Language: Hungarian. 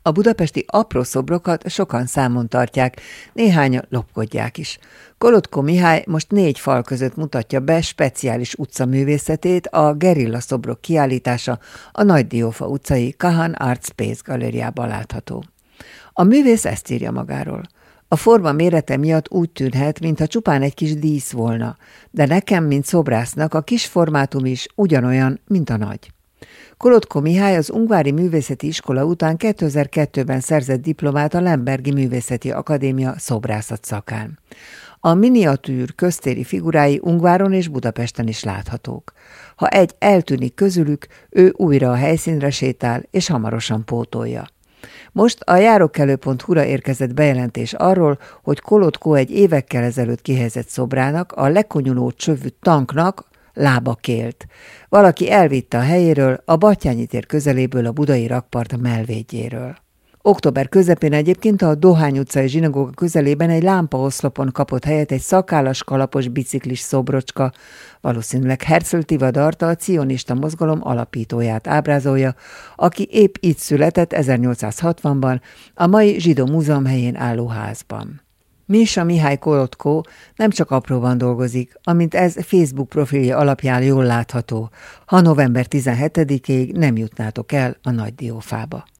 A budapesti apró szobrokat sokan számon tartják, néhányan lopkodják is. Kolotko Mihály most 4 fal között mutatja be speciális utcaművészetét, a gerilla szobrok kiállítása a Nagy-Diófa utcai Kahan Art Space galériában látható. A művész ezt írja magáról. A forma mérete miatt úgy tűnhet, mintha csupán egy kis dísz volna, de nekem, mint szobrásznak, a kis formátum is ugyanolyan, mint a nagy. Kolotko Mihály az Ungvári Művészeti Iskola után 2002-ben szerzett diplomát a Lembergi Művészeti Akadémia szobrászat szakán. A miniatűr köztéri figurái Ungváron és Budapesten is láthatók. Ha egy eltűnik közülük, ő újra a helyszínre sétál, és hamarosan pótolja. Most a járókelő.hu-ra érkezett bejelentés arról, hogy Kolotko egy évekkel ezelőtt kihelyezett szobrának, a lekonyuló csövű tanknak lába kélt. Valaki elvitte a helyéről, a Battyányi tér közeléből, a budai rakpart mellvédjéről. Október közepén egyébként a Dohány utcai zsinagóga közelében egy lámpaoszlopon kapott helyet egy szakállas kalapos biciklis szobrocska, valószínűleg Herzl Tivadart, a cionista mozgalom alapítóját ábrázolja, aki épp itt született 1860-ban, a mai Zsidó Múzeum helyén álló házban. Misha Mihály Kolotko nem csak apróban dolgozik, amint ez Facebook profilja alapján jól látható, ha november 17-ig nem jutnátok el a Nagy-Diófába.